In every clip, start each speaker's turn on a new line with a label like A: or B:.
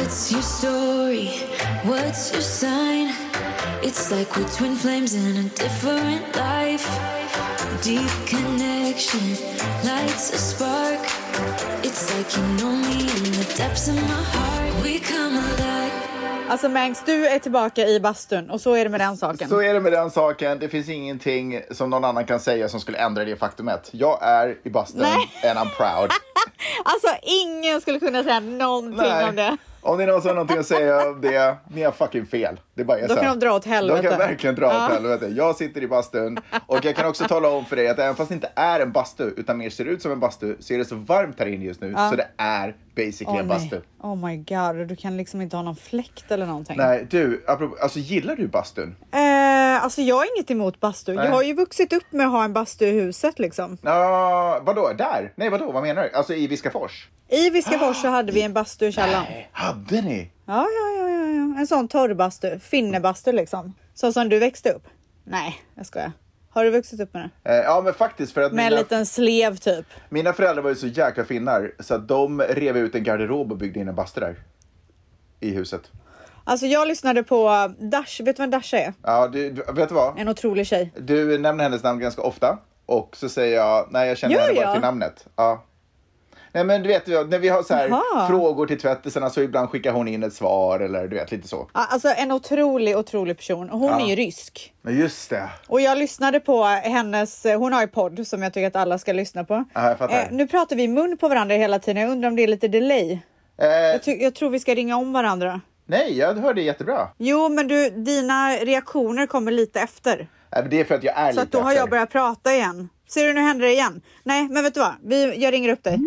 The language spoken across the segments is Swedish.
A: What's your story? What's your sign? It's like we're twin flames in a different life. Deep connection lights a spark. It's like you know me in the depths of my heart. We come alive.
B: Alltså Mangs, du är tillbaka i bastun och så är det med den saken.
C: Så är det med den saken. Det finns ingenting som någon annan kan säga som skulle ändra det faktumet. Jag är i bastun and I'm proud.
B: Alltså ingen skulle kunna säga någonting om det.
C: Om det är någon som har någonting att säga om det, ni har fucking fel. Det bara är
B: då
C: så.
B: Kan de dra åt helvete.
C: De kan verkligen dra åt helvete. Jag sitter i bastun och jag kan också tala om för dig att även fast det inte är en bastu utan mer ser ut som en bastu så är det så varmt här inne just nu så det är basically en bastu.
B: Oh my god, du kan liksom inte ha någon fläkt eller någonting.
C: Nej, du, alltså gillar du bastun?
B: Alltså jag har inget emot bastu. Jag har ju vuxit upp med att ha en bastu i huset liksom.
C: Ja, vadå? Där? Nej, vadå? Vad menar du? Alltså i Viskafors?
B: I Viskafors så hade vi en bastu i källaren.
C: Nej, hade ni?
B: Ja. En sån torrbastu. Finnebastu liksom. Så som du växte upp. Nej, jag skojar. Har du vuxit upp med det?
C: Ja, men faktiskt för att
B: med en liten slev typ.
C: Mina föräldrar var ju så jäkla finnar så att de rev ut en garderob och byggde in en bastu där. I huset.
B: Alltså jag lyssnade på Dash. Vet du vad Dash är?
C: Ja, vet du vad?
B: En otrolig tjej.
C: Du nämner hennes namn ganska ofta. Och så säger jag, nej jag känner henne bara till namnet. Ja. Nej men du vet, när vi har så här frågor till tvättisarna så ibland skickar hon in ett svar eller du vet lite så.
B: Alltså en otrolig person. Hon är ju rysk.
C: Men just det.
B: Och jag lyssnade på hennes, hon har ju podd som jag tycker att alla ska lyssna på.
C: Ja, jag fattar.
B: Nu pratar vi i mun på varandra hela tiden. Jag undrar om det är lite delay. Jag tror vi ska ringa om varandra.
C: Nej, jag hörde det jättebra.
B: Jo, men dina reaktioner kommer lite efter.
C: Nej, men det är för att jag är lite
B: så att då har jag börjat prata igen. Ser du, nu händer det igen. Nej, men vet du vad? Jag ringer upp dig.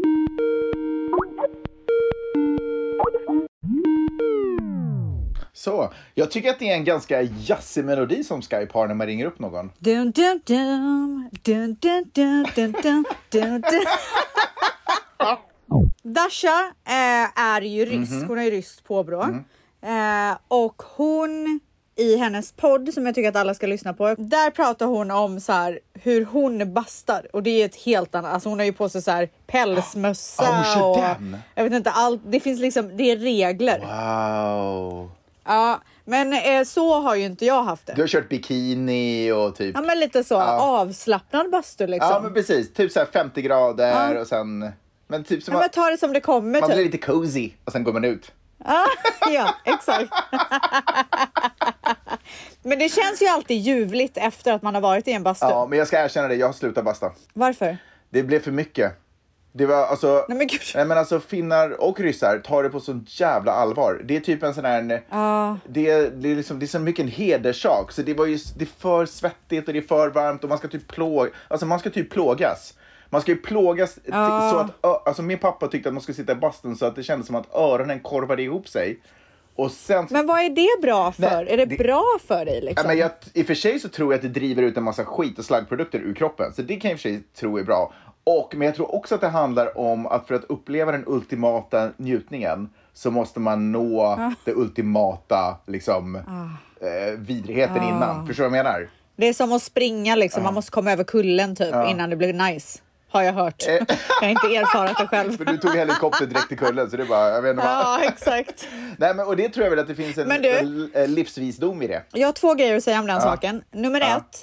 C: Så, jag tycker att det är en ganska jazzig melodi som Skype har när man ringer upp någon.
B: Dun, dun, dun, dun, dun, dun, dun, dun, dun, dun. Dasha är ju rysk. Hon har ju ryskt påbrå. Och hon i hennes podd som jag tycker att alla ska lyssna på. Där pratar hon om så här hur hon bastar. Och det är ett helt annat. Alltså hon har ju på sig så här pälsmössa. Och jag vet inte allt. Det finns liksom, det är regler.
C: Wow.
B: Ja, men så har ju inte jag haft det.
C: Du har kört bikini och typ...
B: Ja, men lite så. Avslappnad bastu liksom.
C: Ja, men precis. Typ så här 50 grader och sen... Men typ som
B: men ta det som det kommer.
C: Man
B: typ.
C: blir lite cozy och sen går man ut.
B: Ja, exakt. Men det känns ju alltid ljuvligt efter att man har varit i en bastu.
C: Ja, men jag ska erkänna det. Jag har slutat basta.
B: Varför?
C: Det blev för mycket. Det var alltså...
B: Nej, men gud.
C: Nej, men alltså finnar och ryssar tar det på så jävla allvar. Det är typ en sån här... Det är liksom, det är så mycket en hederssak. Så det var ju... Det är för svettigt och det är för varmt och man ska typ man ska typ plågas. Man ska ju plågas så att... Alltså min pappa tyckte att man skulle sitta i bastun så att det kändes som att öronen korvade ihop sig. Och sen... Men
B: vad är det bra för? Nej, är det bra för dig liksom?
C: Men i och för sig så tror jag att det driver ut en massa skit och slaggprodukter ur kroppen. Så det kan jag i och för sig tro är bra. Men jag tror också att det handlar om att för att uppleva den ultimata njutningen så måste man nå det ultimata liksom, vidrigheten innan. Förstår du vad jag menar?
B: Det är som att springa liksom. Man måste komma över kullen typ innan det blir nice. Har jag hört. Jag har inte erfarat det själv.
C: För du tog helikopter direkt till kullen så det är bara, jag vet inte vad.
B: Ja, exakt.
C: Nej, men och det tror jag väl att det finns en livsvisdom i det.
B: Jag har 2 grejer att säga om den saken. Nummer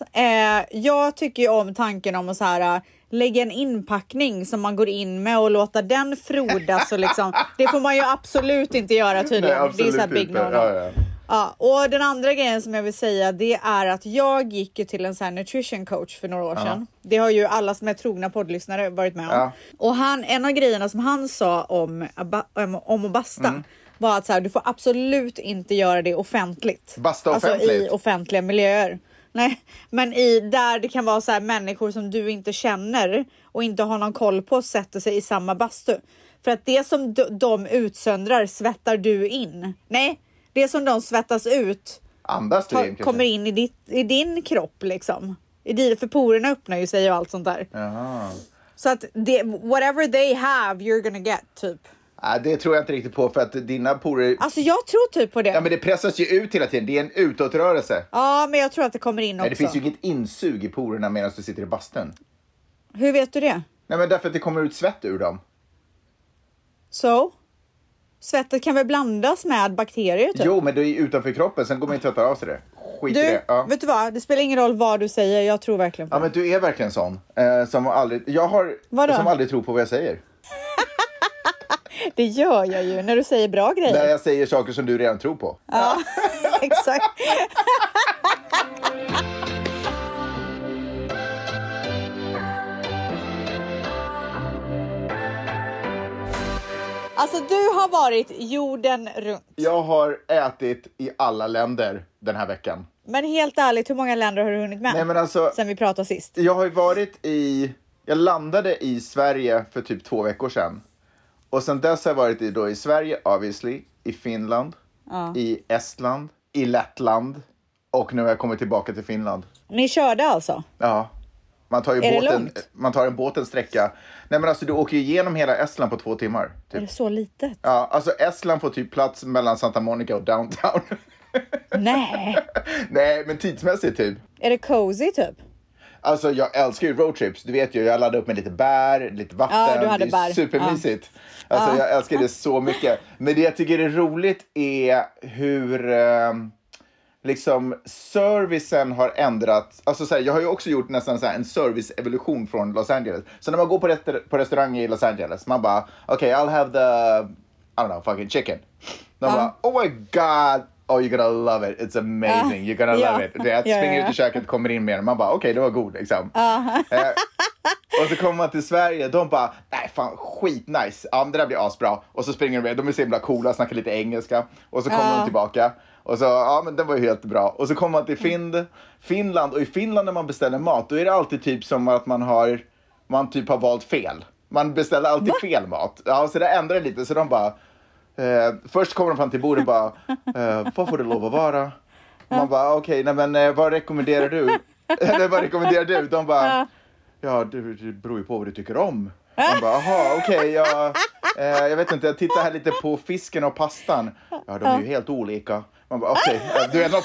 B: 1. Jag tycker ju om tanken om att så här lägga en inpackning som man går in med och låta den frodas och liksom. Det får man ju absolut inte göra tydligen.
C: Nej,
B: det är så här big no-no. Ja, och den andra grejen som jag vill säga, det är att jag gick ju till en sån här nutrition coach för några år sedan. Det har ju alla som är trogna poddlyssnare varit med om. Och en av grejerna som han sa om att basta var att så här, du får absolut inte göra det offentligt.
C: Basta offentligt?
B: Alltså i offentliga miljöer. Nej, men där det kan vara så här människor som du inte känner och inte har någon koll på sätter sig i samma bastu. För att det som de utsöndrar svettar du in. Nej, det som de svettas ut
C: andas
B: kommer in i din kropp liksom. För porerna öppnar ju sig och allt sånt där.
C: Jaha.
B: Så att whatever they have you're gonna get typ.
C: Det tror jag inte riktigt på för att dina porer...
B: Alltså jag tror typ på det.
C: Ja, men det pressas ju ut hela tiden. Det är en utåtrörelse.
B: Ja, men jag tror att det kommer in också.
C: Nej, det finns ju inget insug i porerna medan du sitter i bastun.
B: Hur vet du det?
C: Nej, men därför att det kommer ut svett ur dem.
B: Svettet kan väl blandas med bakterier typ?
C: Jo, men det är utanför kroppen, sen går man inte att ta av sig det. Skit i
B: Du,
C: det. Ja.
B: vet du vad? Det spelar ingen roll vad du säger. Jag tror verkligen på
C: Ja,
B: det.
C: men du är verkligen sån. Som aldrig tror på vad jag säger.
B: Det gör jag ju när du säger bra grejer.
C: När jag säger saker som du redan tror på.
B: Ja, exakt. Alltså du har varit jorden runt.
C: Jag har ätit i alla länder den här veckan.
B: Men helt ärligt, hur många länder har du hunnit med?
C: Nej, men alltså,
B: sen vi pratade sist.
C: Jag har ju varit jag landade i Sverige för typ 2 veckor sedan. Och sen dess har jag varit i Sverige, obviously, i Finland, i Estland, i Lettland och nu har jag kommit tillbaka till Finland.
B: Ni körde alltså?
C: Ja. Man tar ju en båten sträcka. Nej, men alltså du åker ju igenom hela Estland på 2 timmar. Typ.
B: Är det så litet?
C: Ja, alltså Estland får typ plats mellan Santa Monica och downtown.
B: Nej.
C: Nej, men tidsmässigt typ.
B: Är det cozy typ?
C: Alltså jag älskar ju roadtrips. Du vet ju, jag laddade upp med lite bär, lite vatten.
B: Ja, du hade
C: det är
B: bär.
C: supermysigt. Ja. Alltså jag älskar det så mycket. Men det jag tycker är roligt är hur liksom servicen har ändrats. Alltså så här, jag har ju också gjort nästan så här en service-evolution från Los Angeles. Så när man går på restaurang i Los Angeles, man bara, okay, I'll have the, I don't know, fucking chicken. De bara, oh my god. Oh, you're gonna love it. It's amazing. You're gonna love it. Det springer ut i köket, kommer in med den. Man bara, okej, det var god liksom. Och så kommer man till Sverige. De bara, nej fan, skitnice. Ja, men det där blir asbra. Och så springer de med. De är så himla coola, snackar lite engelska. Och så kommer de tillbaka. Och så, ja men den var ju helt bra. Och så kommer man till Finland. Och i Finland när man beställer mat, då är det alltid typ som att man typ har valt fel. Man beställer alltid fel mat. Ja, så det ändrar lite. Så de bara... först kommer de fram till bordet och bara vad får det lov att vara? Man bara okej, nej men vad rekommenderar du? Eller vad rekommenderar du? De bara ja, det beror ju på vad du tycker om. Man bara aha, okej, jag vet inte, jag tittar här lite på fisken och pastan. Ja, de är ju helt olika. Man bara okej, du vet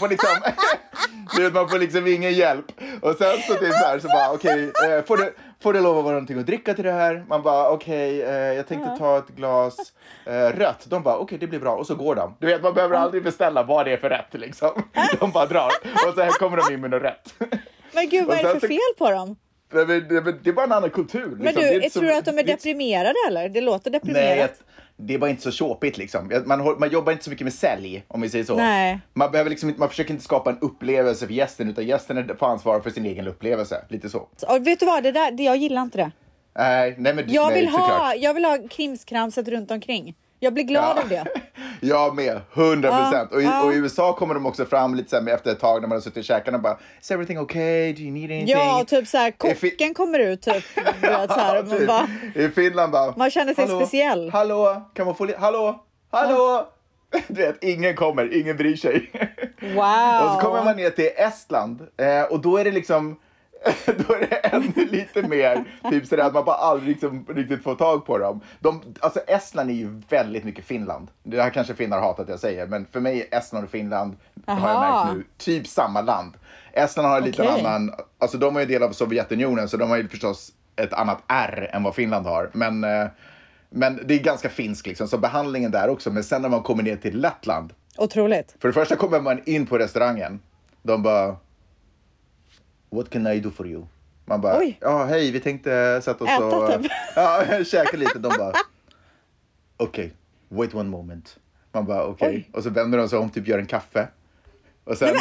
C: man får liksom ingen hjälp. Och sen så typ så här så bara okej, får det lov att vara någonting att dricka till det här? Man bara okej, jag tänkte ta ett glas rött. De bara okej, det blir bra. Och så går de. Du vet, man behöver aldrig beställa vad det är för rätt liksom. De bara drar. Och så här kommer de in med något rätt.
B: Men gud, vad är det för fel på dem?
C: Det är bara en annan kultur.
B: Men
C: liksom.
B: du, tror du att de är deprimerade eller? Det låter deprimerat.
C: Nej, det är bara inte så tjåpigt liksom. Man jobbar inte så mycket med sälj, om vi säger så.
B: Nej.
C: Man behöver liksom inte, man försöker inte skapa en upplevelse för gästen, utan gästen får ansvar för sin egen upplevelse. Lite så.
B: Och vet du vad, jag gillar inte det.
C: Nej, men
B: jag vill ha krimskramset runt omkring. Jag blir glad av det.
C: Jag med, 100%. Och i USA kommer de också fram lite så här efter ett tag när man har suttit i käkarna och bara, is everything okay? Do you need anything?
B: Ja, och typ så här, kocken kommer ut typ. Vet, så här, man bara,
C: i Finland bara,
B: man känner sig speciell.
C: Hallå, kan man få hallå? Du vet, ingen bryr sig.
B: Wow.
C: Och så kommer man ner till Estland och då är det liksom då är det ännu lite mer typ sådär att man bara aldrig liksom riktigt får tag på dem. Alltså Estland är ju väldigt mycket Finland. Det här kanske finnar hatar att jag säger, men för mig är Estland och Finland har jag märkt nu typ samma land. Estland har lite annan, alltså de är ju del av Sovjetunionen så de har ju förstås ett annat R än vad Finland har, men det är ganska finsk liksom, så behandlingen där också. Men sen när man kommer ner till Lettland,
B: otroligt.
C: för det första kommer man in på restaurangen, de bara, what can I do for you? Man bara, ja hej, vi tänkte sätta oss och käka lite. De bara, okej, wait one moment. Man bara, okej. Och så vänder de sig om, typ gör en kaffe. Och sen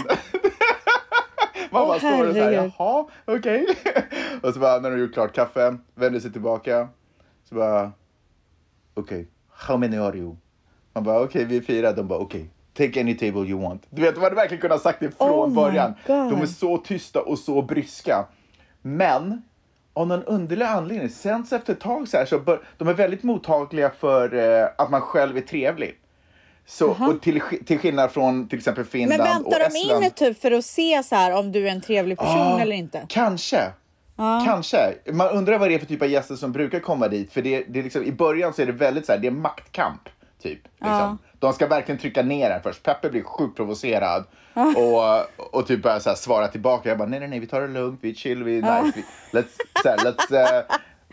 C: man bara står och säger, jaha, okej. Och så bara, när de gjort klart kaffe, vänder sig tillbaka. Så bara, okej, how many are you? Man bara, okej, vi är 4. De bara, okej. Take any table you want. Du vet, de hade verkligen kunnat sagt det från början. De är så tysta och så bryska. Men av någon underlig anledning, sen efter ett tag så här, så de är väldigt mottagliga för att man själv är trevlig. Så, och till skillnad från till exempel Finland och Estland.
B: Men väntar de in typ för att se så här om du är en trevlig person eller inte?
C: Kanske. Kanske. Man undrar vad det är för typ av gäster som brukar komma dit. För det är liksom, i början så är det väldigt så här, det är maktkamp. Typ, liksom. De ska verkligen trycka ner här först. Peppe blir sjukt provocerad och typ börjar så här svara tillbaka. Jag bara, nej, vi tar det lugnt, vi är chill, vi är nice.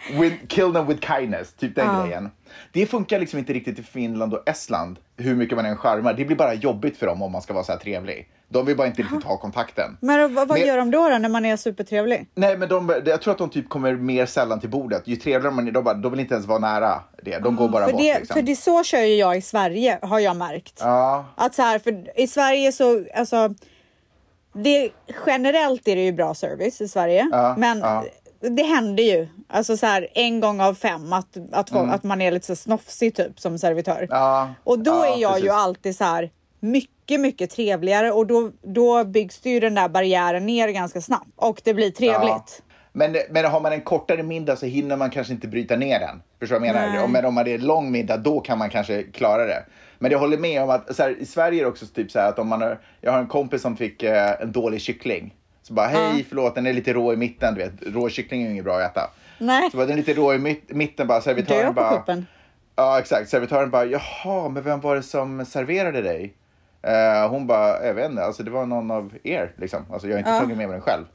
C: kill them with kindness, typ den grejen. Det funkar liksom inte riktigt i Finland och Estland, hur mycket man än charmar. Det blir bara jobbigt för dem om man ska vara så här trevlig. De vill bara inte riktigt ha kontakten.
B: Men vad gör de då när man är supertrevlig?
C: Nej, men jag tror att de typ kommer mer sällan till bordet. Ju trevligare man är, de vill inte ens vara nära det. De går bara bort liksom.
B: För det så kör ju jag i Sverige, har jag märkt. Att så här, för i Sverige så, alltså, generellt är det ju bra service i Sverige. Men det händer ju, alltså så här, 1 gång av 5 att man är lite så snofsig typ som servitör. Och då är jag ju alltid så här mycket trevligare, och då byggs det ju den där barriären ner ganska snabbt och det blir trevligt.
C: Men har man en kortare middag så hinner man kanske inte bryta ner den. Förstår du vad jag menar? Men om man är en lång middag, då kan man kanske klara det. Men jag håller med om att så här, i Sverige är det också typ så här att om jag har en kompis som fick en dålig kyckling. Så bara, hej, förlåt, den är lite rå i mitten, du vet. Rå kyckling är ju inget bra att äta.
B: Nej.
C: Så bara, den är lite rå i mitten, bara servitören bara... Kuppen. Ja, exakt. Servitören bara, jaha, men vem var det som serverade dig? Hon bara, jag vet inte, alltså det var någon av er liksom. Alltså jag har inte tagit med mig den själv.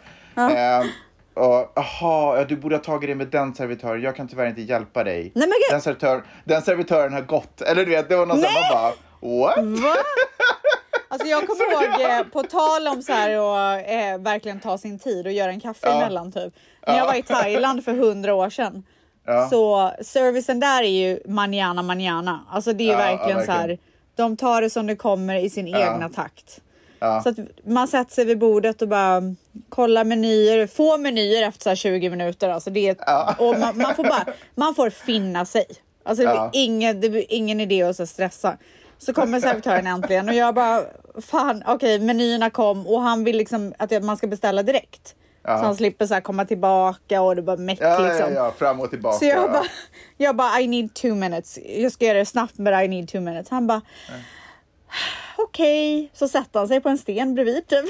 C: Och du borde ha tagit det med den servitören. Jag kan tyvärr inte hjälpa dig.
B: Nej, men
C: den servitören har gått. Eller du vet, det var någon som bara, what?
B: Va? Alltså jag kommer ihåg, på tal om så här och verkligen ta sin tid och göra en kaffe emellan typ. När jag var i Thailand för 100 år sedan. Så servicen där är ju manana. Alltså det är ju verkligen så här, de tar det som det kommer i sin egna takt. Så att man sätter sig vid bordet och bara kollar menyer, få menyer efter så här 20 minuter. Alltså det är, och man får finna sig. Alltså det är ingen idé att så stressa. Så kommer servitören äntligen och jag bara, fan, okej, menyerna kom och han vill liksom att man ska beställa direkt. Så han slipper så här komma tillbaka och det bara mäck liksom.
C: Ja, fram och tillbaka.
B: Så jag bara, I need 2 minutes. Jag ska göra det snabbt, but I need 2 minutes. Han bara, okej. Så sätter han sig på en sten bredvid typ.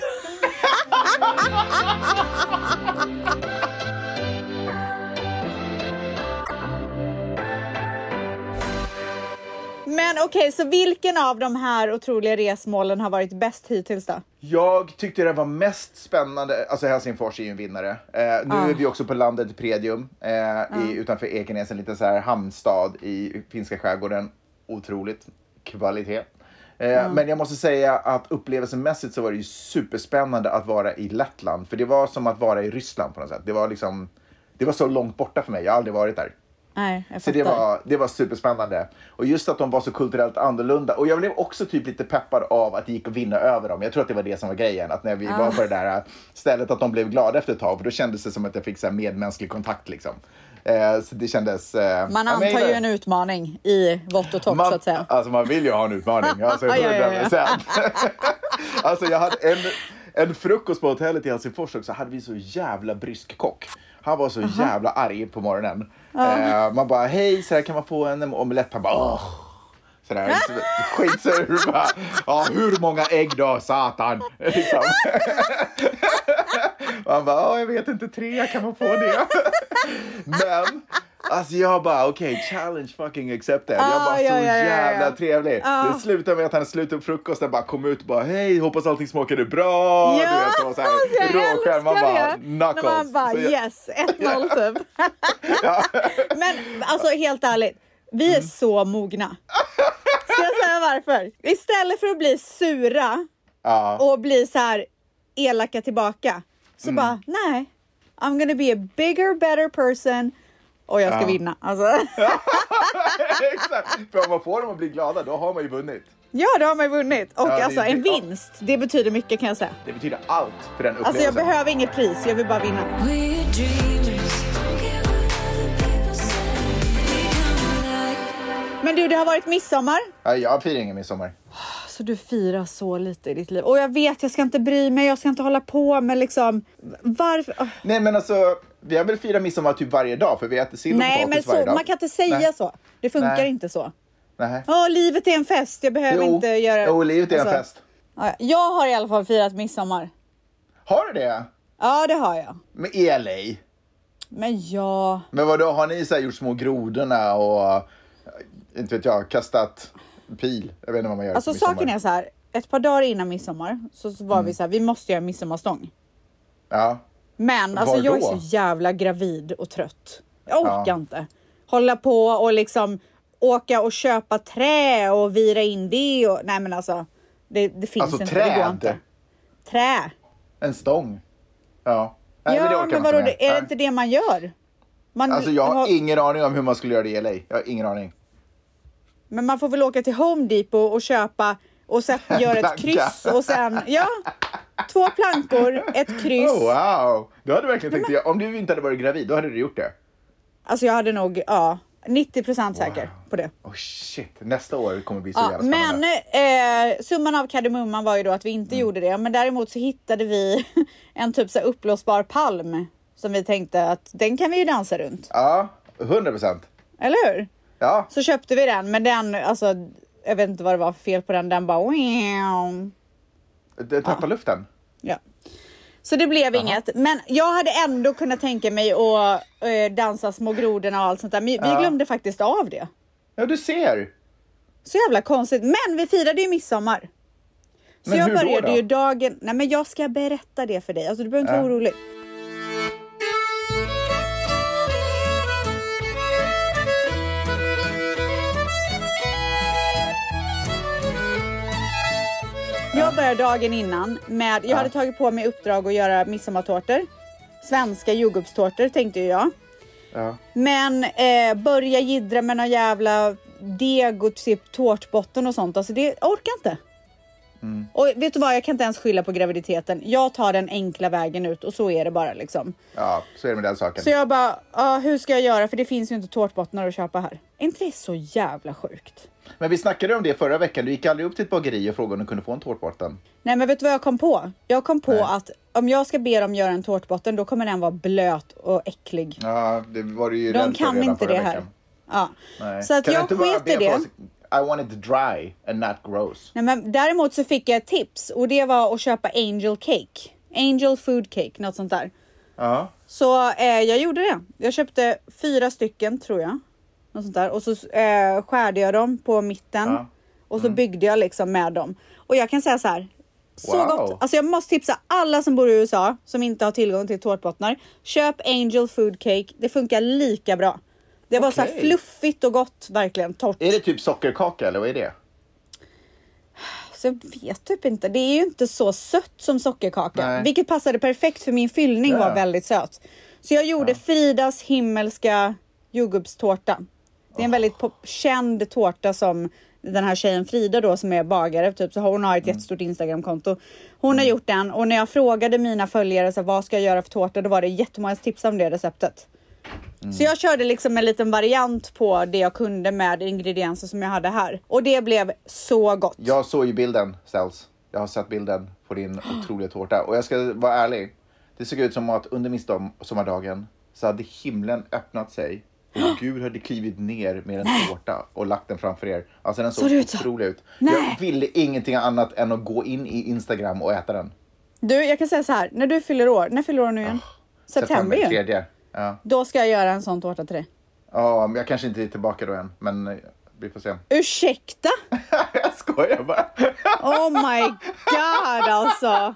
B: Men okej, så vilken av de här otroliga resmålen har varit bäst hittills då?
C: Jag tyckte det var mest spännande, alltså Helsingfors är ju en vinnare. Nu är vi också på landet Predium, utanför Ekenäs, en liten så här hamnstad i finska skärgården. Otroligt kvalitet. Men jag måste säga att upplevelsemässigt så var det ju superspännande att vara i Lettland. För det var som att vara i Ryssland på något sätt. Det var så långt borta för mig, jag har aldrig varit där.
B: Nej, jag
C: så det var superspännande. Och just att de var så kulturellt annorlunda. Och jag blev också typ lite peppad av att det gick att vinna över dem. Jag tror att det var det som var grejen. Att när vi var på det där stället att de blev glada efter ett tag. För då kändes det som att jag fick så här medmänsklig kontakt liksom. Så det kändes...
B: man antar ju en utmaning i vått och torrt så att säga.
C: Alltså man vill ju ha en utmaning. Alltså, alltså jag hade en frukost på hotellet i Helsingfors också. Hade vi så jävla brysk kock. Han var så jävla arg på morgonen. Man bara, hej, så här kan man få en omelett. Han bara, sådär, skitsur. Hur många ägg då, satan? Liksom. Man bara, jag vet inte, 3 kan man få det. Men, alltså jag bara, okej, challenge fucking accepted. Jag var så jävla trevlig. Det slutade med att han slutade upp frukosten, bara kom ut och bara, hej, hoppas allting smakade bra.
B: Ja,
C: du vet, och så här, råskärm, man bara, knuckles.
B: När man bara, yes, 1-0 typ. Men, alltså helt ärligt, vi är så mogna. Ska jag säga varför? Istället för att bli sura och bli så här elaka tillbaka, så bara, nej, I'm gonna be a bigger, better person. Och jag ska vinna. Alltså.
C: Exakt. För om man får dem att bli glada, då har man ju vunnit.
B: Ja, då har man ju vunnit. Och alltså en vinst, det betyder mycket kan jag säga.
C: Det betyder allt för den upplevelsen.
B: Alltså jag behöver inget pris, jag vill bara vinna. Men du, det har varit midsommar.
C: Ja, jag firar ingen midsommar.
B: Så du firar så lite i ditt liv. Och jag vet, jag ska inte bry mig, jag ska inte hålla på med liksom... Varför?
C: Nej, men alltså, vi har väl firat midsommar typ varje dag, för vi äter sill och potatis varje dag.
B: Man kan inte säga så. Det funkar inte så.
C: Nej.
B: Livet är en fest, jag behöver inte göra...
C: Jo, livet är en fest.
B: Jag har i alla fall firat midsommar.
C: Har du det?
B: Ja, det har jag.
C: Med LA?
B: Men ja...
C: Men vadå, har ni så här gjort små grodorna och... Inte vet jag, kastat pil. Jag vet inte vad man gör.
B: Alltså saken är så här, ett par dagar innan midsommar så var vi så här, vi måste göra midsommarstång.
C: Ja.
B: Men alltså jag är så jävla gravid och trött. Jag orkar inte. Hålla på och liksom åka och köpa trä och vira in det. Och, nej men alltså, det finns
C: alltså,
B: inte.
C: Träd.
B: Det går inte. Trä.
C: En stång. Ja. Nej,
B: Ja, men vadå, är det inte det man gör?
C: Alltså jag har ingen aning om hur man skulle göra det i LA. Jag har ingen aning.
B: Men man får väl åka till Home Depot och köpa och göra ett kryss och sen, 2 plankor, ett kryss.
C: Oh, wow, du hade verkligen tänkt, om du inte hade varit gravid, då hade du gjort det.
B: Alltså jag hade nog, 90% säker på det.
C: Oh shit, nästa år kommer bli så jävla spännande.
B: Men summan av kardemumman var ju då att vi inte gjorde det. Men däremot så hittade vi en typ så här uppblåsbar palm som vi tänkte att den kan vi ju dansa runt.
C: Ja, 100%.
B: Eller hur?
C: Ja.
B: Så köpte vi den, men den, alltså, jag vet inte vad det var för fel på den. Den bara...
C: Den tappade luften.
B: Ja. Så det blev inget. Men jag hade ändå kunnat tänka mig att dansa små grodorna och allt sånt där. Men vi glömde faktiskt av det.
C: Ja, du ser.
B: Så jävla konstigt. Men vi firade ju midsommar. Så
C: men
B: jag
C: hur
B: började
C: då?
B: ju dagen... Nej, men jag ska berätta det för dig. Alltså, du behöver inte vara orolig. Jag började dagen innan med... Jag hade tagit på mig uppdrag att göra midsommartårtor. Svenska jordgubbstårtor tänkte jag.
C: Ja.
B: Men börja jiddra med någon jävla deg och typ tårtbotten och sånt. Alltså det orkar inte. Och vet du vad, jag kan inte ens skylla på graviditeten. Jag tar den enkla vägen ut och så är det bara liksom.
C: Ja, så är det med den saken.
B: Så jag bara, hur ska jag göra? För det finns ju inte tårtbottnar att köpa här. Är inte det så jävla sjukt?
C: Men vi snackade om det förra veckan. Du gick aldrig upp till ett bageri och frågade om du kunde få en tårtbotten.
B: Nej, men vet du vad jag kom på? Jag kom på att om jag ska be dem göra en tårtbotten, då kommer den vara blöt och äcklig.
C: Ja, det var det ju.
B: De kan inte det här. Ja.
C: Nej.
B: Så att
C: kan
B: jag sket i det.
C: I want it dry and not gross.
B: Nej, men däremot så fick jag ett tips. Och det var att köpa Angel Cake. Angel Food Cake, något sånt där.
C: Ja.
B: Så jag gjorde det. Jag köpte 4 stycken, tror jag. Något sånt där. Och så skärde jag dem på mitten. Ja. Och så byggde jag liksom med dem. Och jag kan säga så här. Så gott. Alltså jag måste tipsa alla som bor i USA som inte har tillgång till tårtbottnar. Köp Angel Food Cake. Det funkar lika bra. Det var så här fluffigt och gott, verkligen torrt.
C: Är det typ sockerkaka eller vad är det?
B: Så jag vet typ inte. Det är ju inte så sött som sockerkaka. Nej. Vilket passade perfekt för min fyllning var väldigt söt. Så jag gjorde Fridas himmelska jordgubbstårta. Det är en väldigt känd tårta som den här tjejen Frida då som är bagare. Typ, så hon har ett jättestort Instagram-konto. Hon har gjort den och när jag frågade mina följare så vad ska jag göra för tårta, då var det jättemånga tips om det receptet. Så jag körde liksom en liten variant på det jag kunde med ingredienser som jag hade här. Och det blev så gott.
C: Jag såg ju bilden, Ställs. Jag har sett bilden på din otroliga tårta. Och jag ska vara ärlig. Det såg ut som att under midsommardagen så hade himlen öppnat sig. Och Gud hade klivit ner med en tårta och lagt den framför er. Alltså den såg otrolig ut. Jag ville ingenting annat än att gå in i Instagram och äta den. Du,
B: jag kan säga så här. När du fyller år. När fyller år nu igen? September ju.
C: 3. Ja.
B: Då ska jag göra en sån tårta till dig.
C: Ja, men jag kanske inte är tillbaka då än. Men vi får se.
B: Ursäkta?
C: Jag skojar bara.
B: Oh my god alltså.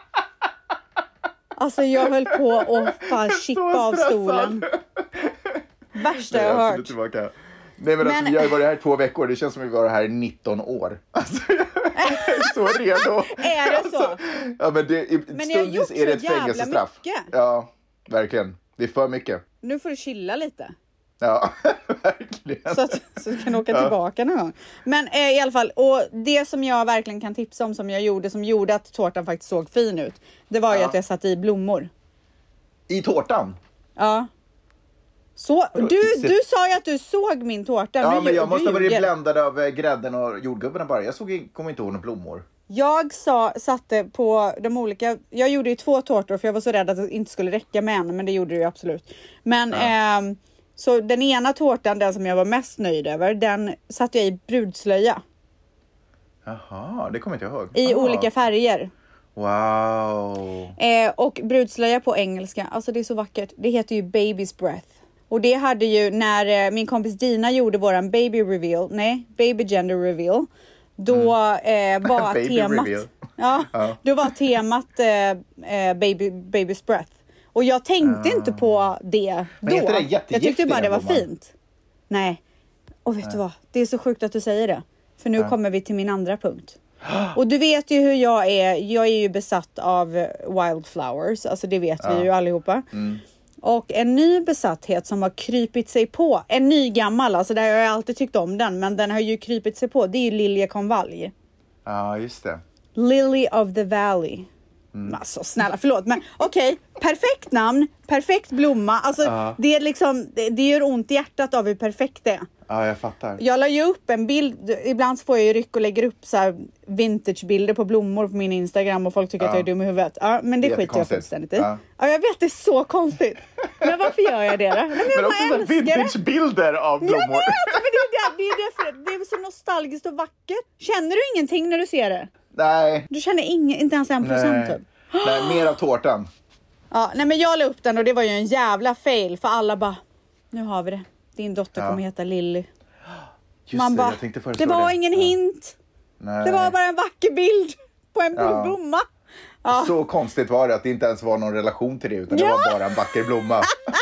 B: Alltså jag höll på att fan chippa av stolen. Värsta jag har hört.
C: Nej men alltså, vi har ju varit här 2 veckor. Det känns som att vi var här i 19 år. Alltså, jag är så redo.
B: Är det så?
C: Alltså, ja, men stundvis är det ett fängelsestraff. Ja, verkligen. Det är för mycket.
B: Nu får du chilla lite.
C: Ja, verkligen.
B: Så du kan åka tillbaka någon gång. Men i alla fall, och det som jag verkligen kan tipsa om som jag gjorde, som gjorde att tårtan faktiskt såg fin ut. Det var ju att jag satte i blommor.
C: I tårtan?
B: Ja. Så, du sa ju att du såg min tårta.
C: Ja, men jag måste ha varit bländad av grädden och jordgubbarna bara. Jag kommer inte ihåg några blommor.
B: Jag satte på de olika... Jag gjorde ju 2 tårtor för jag var så rädd att det inte skulle räcka med en. Men det gjorde det ju absolut. Men så den ena tårtan, den som jag var mest nöjd över, den satte jag i brudslöja.
C: Jaha, det kommer inte jag ihåg.
B: I olika färger.
C: Wow.
B: Och brudslöja på engelska, alltså det är så vackert. Det heter ju Baby's Breath. Och det hade ju när min kompis Dina gjorde våran baby gender reveal. Då var temat... Ja, då var temat Baby's Breath. Och jag tänkte inte på det
C: Men
B: då.
C: heter det jättegiftig,
B: Jag tyckte bara det var
C: blomman?
B: fint. Nej. Och vet du vad? Det är så sjukt att du säger det. För nu kommer vi till min andra punkt. Och du vet ju hur jag är. Jag är ju besatt av wildflowers. Alltså det vet vi ju allihopa. Och en ny besatthet som har krypit sig på. En ny gammal. Alltså där har jag alltid tyckt om den. Men den har ju krypit sig på. Det är ju liljekonvalj.
C: Ja, just det.
B: Lily of the Valley. Alltså snälla, förlåt. Men okej, perfekt namn. Perfekt blomma. Alltså det är liksom, det gör ont i hjärtat av hur perfekt det är.
C: Ja, jag fattar.
B: Jag la ju upp en bild, ibland så får jag ju ryck och lägger upp så här vintagebilder på blommor på min Instagram och folk tycker att jag är dum i huvudet. Ja, men det skiter jag fullständigt i. Ja, jag vet, det är så konstigt. Men varför gör jag det då? Nej,
C: Men också så vintagebilder av blommor.
B: Jag vet, men det är så nostalgiskt och vackert. Känner du ingenting när du ser det?
C: Nej.
B: Du känner inte ens 1% typ?
C: Nej, mer av tårtan.
B: Ja, nej men jag la upp den och det var ju en jävla fail. För alla bara, nu har vi det. Din dotter kommer heta Lilly. Man bara, det var ingen hint.
C: Nej.
B: Det var bara en vacker bild på en blomma. Ja.
C: Så konstigt var det att det inte ens var någon relation till det. Utan det var bara en vacker blomma.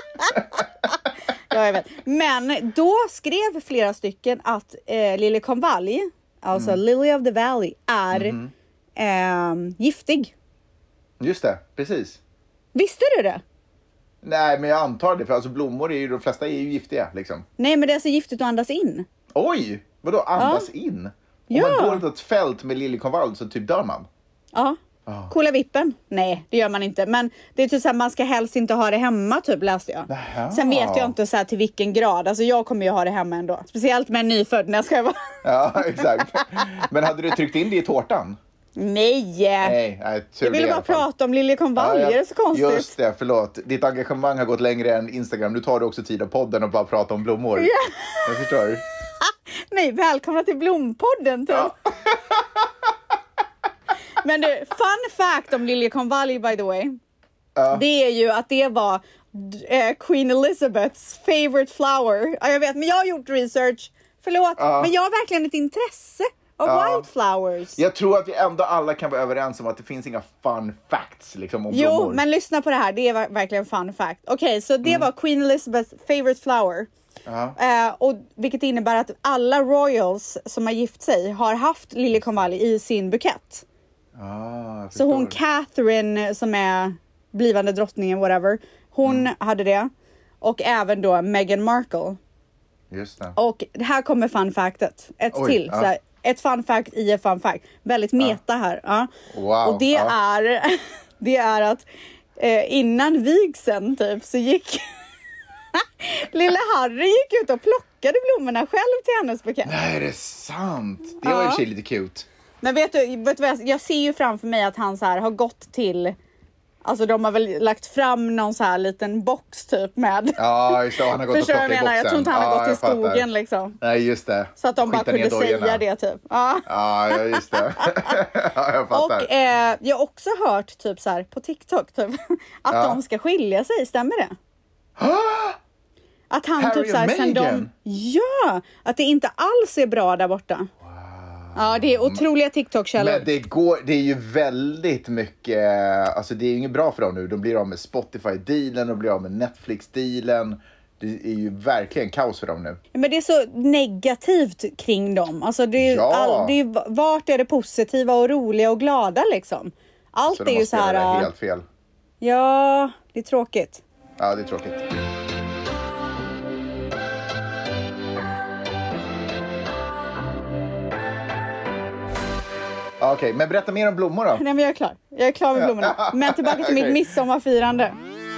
B: Ja, jag vet. Men då skrev flera stycken att liljekonvalj, alltså Lily of the Valley, är giftig.
C: Just det, precis.
B: Visste du det?
C: Nej, men jag antar det. För alltså blommor är ju, de flesta är ju giftiga liksom.
B: Nej, men det är så giftigt att andas in.
C: Oj, vadå andas in? Om man går till ett fält med liljekonvalj så typ dör man.
B: Ja. Coola vippen? Nej, det gör man inte. Men det är typ så här, man ska helst inte ha det hemma typ, läste jag.
C: Naja.
B: Sen vet jag inte så här till vilken grad. Alltså jag kommer ju ha det hemma ändå. Speciellt med en nyfödd när jag ska vara.
C: Ja, exakt. Men hade du tryckt in det i tårtan?
B: Nej, jag ville bara prata om liljekonvalj. Är det så konstigt?
C: Just det, förlåt. Ditt engagemang har gått längre än Instagram. Nu tar du också tid av podden och bara prata om blommor.
B: Ja.
C: Jag förstår.
B: Nej, välkomna till Blompodden typ. Ja. Men du, fun fact om liljekonvalj by the way. Det är ju att det var Queen Elizabeths favorite flower. Ja, jag vet, men jag har gjort research. Förlåt, men jag har verkligen ett intresse av wildflowers.
C: Jag tror att vi ändå alla kan vara överens om att det finns inga fun facts liksom, om blommor.
B: Jo, men lyssna på det här. Det är verkligen fun fact. Okej, så det var Queen Elizabeths favorite flower. Och vilket innebär att alla royals som har gift sig har haft liljekonvalj i sin bukett. Så hon Catherine som är blivande drottningen whatever, hon hade det. Och även då Meghan Markle.
C: Just det.
B: Och här kommer fun factet. Till. Så här, ett fun fact i ett fun fact. Väldigt meta här.
C: Wow.
B: Och det är det är att innan vigseln typ så gick lilla Harry gick ut och plockade blommorna själv till hennes bukett.
C: Nej, det är sant. Det var ju lite cute.
B: Men vet du vad jag ser ju framför mig att han så här har gått till, alltså de har väl lagt fram någon så här liten box typ med.
C: Ja, just det. Han har gått och plockat i boxen.
B: Jag tror inte han har gått till skogen liksom.
C: Nej, just det.
B: Så att de bara kunde säga det typ.
C: Ja, just det. Ja, jag fattar.
B: Och jag har också hört typ så här på TikTok typ att de ska skilja sig, stämmer det? Att han
C: Harry
B: typ så här, sen de, att det inte alls är bra där borta. Ja, det är otroliga TikTok-källor.
C: Men det är ju väldigt mycket, alltså det är ju inget bra för dem nu. De blir av med Spotify-dealen, de blir av med Netflix-dealen. Det är ju verkligen kaos för dem nu.
B: Men det är så negativt kring dem. Alltså det är, vart är det positiva och roliga och glada liksom? Allt så är ju så här.
C: Det helt fel.
B: Ja, det är tråkigt.
C: Ja, det är tråkigt. Okej, men berätta mer om blommor då.
B: Nej, men jag är klar. Jag är klar med blommorna. Men tillbaka till mitt midsommarfirande.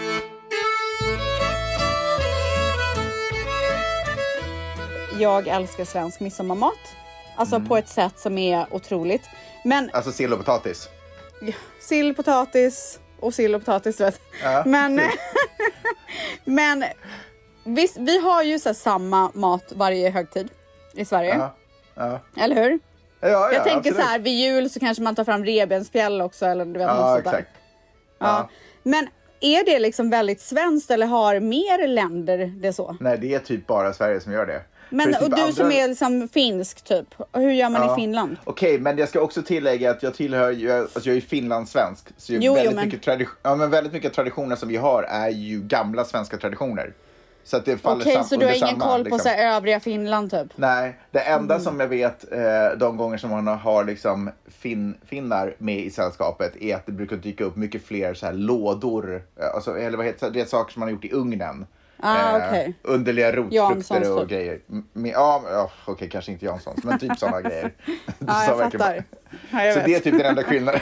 B: Jag älskar svensk midsommarmat. Alltså på ett sätt som är otroligt. Men,
C: alltså sill och potatis.
B: Ja, sill, potatis och sill och potatis, vet. Ja, men visst, vi har ju så här samma mat varje högtid i Sverige. Eller hur?
C: Ja,
B: jag tänker
C: absolut.
B: så här, vid jul så kanske man tar fram revbensspjäll också. Eller du vet, något sånt där. Ja. Men är det liksom väldigt svenskt eller har mer länder det så?
C: Nej, det är typ bara Sverige som gör det.
B: Men
C: typ
B: och du som är liksom finsk typ, hur gör man i Finland?
C: Okej, men jag ska också tillägga att jag tillhör jag är finlandssvensk. Så väldigt mycket traditioner som vi har är ju gamla svenska traditioner. Så att det faller
B: Okej, så du har ingen koll på
C: liksom.
B: så här, övriga Finland typ?
C: Nej, det enda som jag vet de gånger som man har liksom finnar med i sällskapet är att det brukar dyka upp mycket fler så här lådor, alltså, eller vad heter det, är saker som man har gjort i ugnen.
B: Okay.
C: Underliga rotfrukter
B: Janssons,
C: och
B: typ.
C: grejer. Okej, kanske inte Janssons, men typ sådana grejer.
B: Ja, jag fattar. Ja, jag
C: så
B: vet.
C: det är typ den enda skillnaden.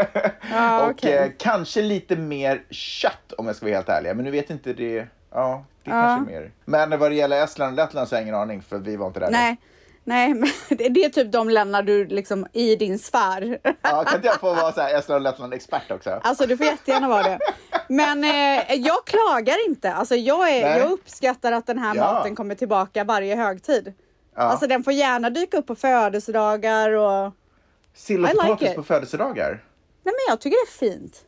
C: Och
B: okay.
C: Kanske lite mer kött om jag ska vara helt ärlig. Men nu vet inte det. Ja, det kanske är mer. Men vad det gäller Estland och Lettland så har jag ingen aning, för vi var inte där.
B: Nej, men det är typ de länder du liksom i din sfär.
C: Ja, kan inte jag få vara så här Estland och Lettland expert också?
B: Alltså du får jättegärna vara det. Men jag klagar inte. Alltså jag uppskattar att den här maten kommer tillbaka varje högtid. Ja. Alltså den får gärna dyka upp på födelsedagar och...
C: Sill och potatis på födelsedagar?
B: Nej, men jag tycker det är fint.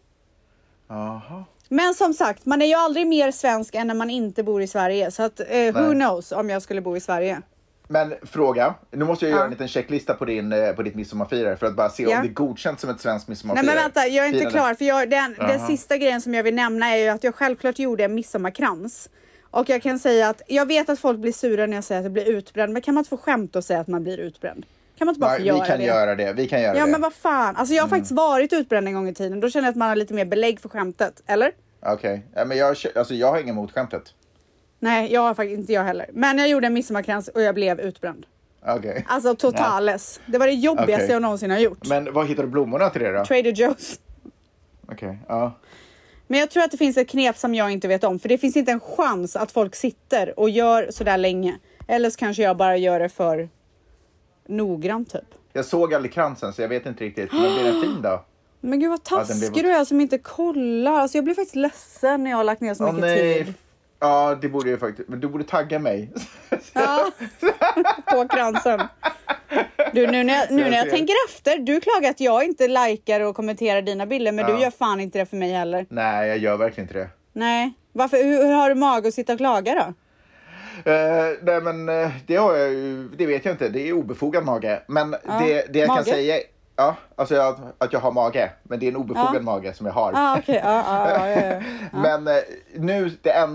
C: Aha.
B: Men som sagt, man är ju aldrig mer svensk än när man inte bor i Sverige. Så att who knows om jag skulle bo i Sverige.
C: Men fråga, nu måste jag göra en liten checklista på ditt midsommarfirare för att bara se om det är godkänt som ett svenskt midsommarfirare.
B: Nej, men vänta, jag är inte klar. För den sista grejen som jag vill nämna är ju att jag självklart gjorde en midsommarkrans. Och jag kan säga att jag vet att folk blir sura när jag säger att jag blir utbränd. Men kan man inte få skämt och säga att man blir utbränd? Kan man inte bara få göra det?
C: Vi kan göra det.
B: Ja, men vad fan. Alltså jag har faktiskt varit utbränd en gång i tiden. Då känner jag att man har lite mer belägg för skämtet, eller?
C: Okej. Ja, men jag har ingen emot skämtet.
B: Nej, jag har faktiskt inte jag heller. Men jag gjorde en midsommarkrans och jag blev utbränd.
C: Okay.
B: Alltså totales. Det var det jobbigaste jag någonsin har gjort.
C: Men vad hittar du blommorna till det då?
B: Trader Joe's.
C: Okej, ja.
B: Men jag tror att det finns ett knep som jag inte vet om. För det finns inte en chans att folk sitter och gör sådär länge. Eller så kanske jag bara gör det för noggrant typ.
C: Jag såg aldrig kransen så jag vet inte riktigt. Men blir den fin då?
B: Men gud vad taskig du är som inte kollar. Alltså jag blir faktiskt ledsen när jag har lagt ner så mycket tid.
C: Ja, det borde jag faktiskt. Men du borde tagga mig.
B: Ja, på kransen. Du, nu när jag tänker efter. Du klagar att jag inte likar och kommenterar dina bilder. Men du gör fan inte det för mig heller.
C: Nej, jag gör verkligen inte det.
B: Nej, varför? Hur har du mag att sitta och klaga då?
C: Nej, men det har jag ju. Det vet jag inte, det är obefogad mage. Men det jag kan säga. Ja, alltså att jag har mage. Men det är en obefogad mage som jag har.
B: Okej.
C: Men nu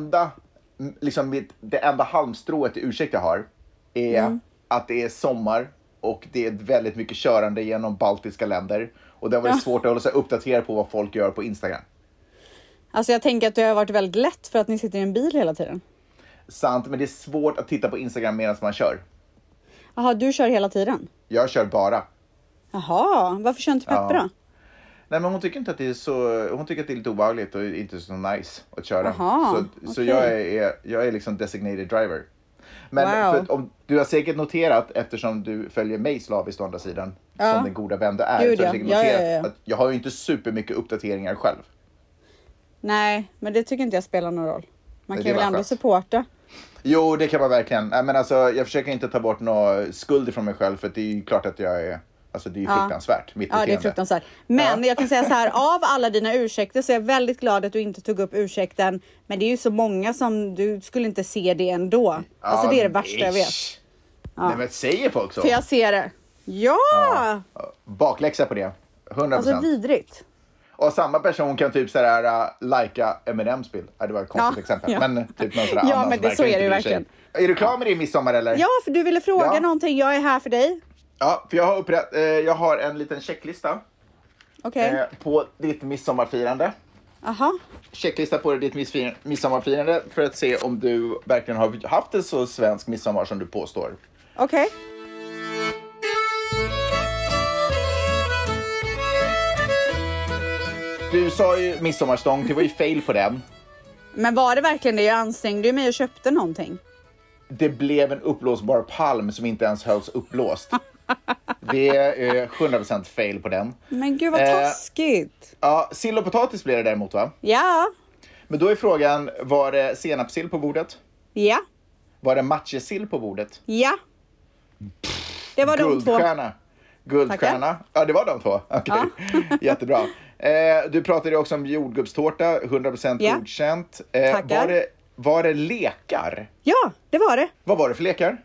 C: det enda halmstrået i ursäkt jag har är att det är sommar och det är väldigt mycket körande genom baltiska länder. Och det har varit svårt att hålla sig uppdaterad på vad folk gör på Instagram.
B: Alltså jag tänker att det har varit väldigt lätt för att ni sitter i en bil hela tiden. Sant,
C: men det är svårt att titta på Instagram medan man kör.
B: Jaha, du kör hela tiden?
C: Jag kör bara.
B: Jaha, varför kör inte Peppe då?
C: Nej, men hon tycker inte att det är så. Hon tycker att det är lite obehagligt och inte så nice att köra. Så jag är liksom designated driver. Men för om du har säkert noterat, eftersom du följer mig slaviskt å andra sidan, som den goda vän du är, så har du säkert noterat att jag har ju inte supermycket uppdateringar själv.
B: Nej, men det tycker inte jag spelar någon roll. Man kan ju ändå supporta.
C: Jo, det kan man verkligen. Men alltså, jag försöker inte ta bort någon skuld ifrån mig själv, för det är ju klart att jag är. Alltså det är ju fruktansvärt, mitt beteende.
B: Ja, det är fruktansvärt. Men jag kan säga så här, av alla dina ursäkter så är jag väldigt glad att du inte tog upp ursäkten. Men det är ju så många som du skulle inte se det ändå. Alltså det är det värsta jag vet.
C: Nej, men säger folk så?
B: För jag ser det. Ja!
C: Bakläxa på det, 100%.
B: Alltså vidrigt.
C: Och samma person kan typ sådär lajka Eminems bild. Det var ett konstigt exempel. Men typ någon sådär
B: men det, så är det ju verkligen.
C: Är du klar med din midsommar eller?
B: Ja, för du ville fråga någonting. Jag är här för dig.
C: Ja, för jag har en liten checklista på ditt midsommarfirande.
B: Aha.
C: Checklista på ditt midsommarfirande för att se om du verkligen har haft en så svensk midsommar som du påstår.
B: Okej.
C: Du sa ju midsommarstång, det var ju fail på den.
B: Men var det verkligen det? Jag ansträngde mig och köpte någonting.
C: Det blev en uppblåsbar palm som inte ens hölls uppblåst. Det är 100% fail på den.
B: Men gud vad taskigt.
C: Ja, sill och potatis blir det däremot, va?
B: Ja.
C: Men då är frågan, var det senapssill på bordet?
B: Ja.
C: Var det matjessill på bordet?
B: Ja. Det var de två.
C: Guldstjärna.
B: Tackar.
C: Ja, det var de två. Okej. Jättebra. Du pratade också om jordgubbstårta, 100% godkänt.
B: Tackar.
C: Var det lekar?
B: Ja, det var det.
C: Vad var det för lekar?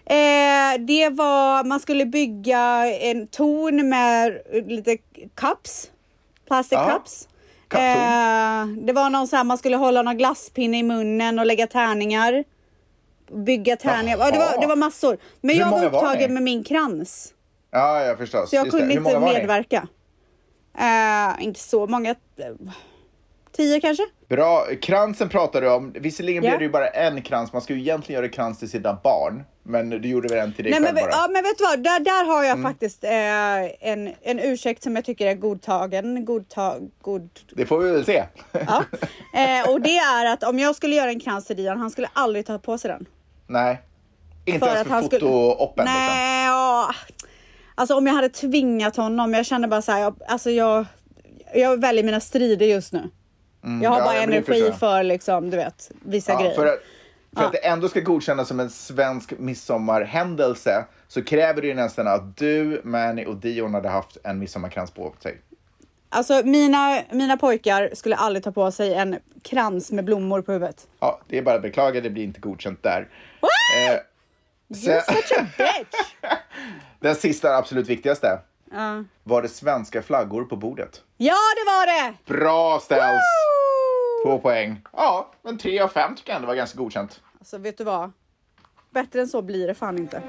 B: Det var, man skulle bygga en torn med lite cups. Plastic cups. Det var någon så här, man skulle hålla någon glasspinne i munnen och lägga tärningar. Bygga tärningar. Ja, det var massor. Men jag var upptagen med min krans.
C: Ja, jag förstår.
B: Så jag kunde inte medverka. Inte så många. 10 kanske.
C: Bra. Kransen pratar du om. Visserligen blev det ju bara en krans. Man ska ju egentligen göra krans till sina barn. Men du gjorde väl en till dig själv bara.
B: Ja, men vet du vad? Där har jag faktiskt en ursäkt som jag tycker är godtagen.
C: Det får vi väl se.
B: Ja. Och det är att om jag skulle göra en krans till Dion, han skulle aldrig ta på sig den.
C: Nej. Inte ens för foto-oppen.
B: Nej, ja. Alltså om jag hade tvingat honom. Jag känner bara så här. Jag väljer mina strider just nu. Jag har bara energi för liksom, du vet, vissa grejer.
C: För att det ändå ska godkännas som en svensk midsommarhändelse så kräver det ju nästan att du, Manny och Dion hade haft en midsommarkrans på sig.
B: Alltså mina pojkar skulle aldrig ta på sig en krans med blommor på huvudet.
C: Ja, det är bara att beklaga, det blir inte godkänt där.
B: You're such a bitch!
C: Den sista, absolut viktigaste. Var det svenska flaggor på bordet?
B: Ja, det var det!
C: Bra ställs! 2 poäng. Ja, men 3 av 5 tycker jag ändå var ganska godkänt.
B: Alltså, vet du vad? Bättre än så blir det fan inte.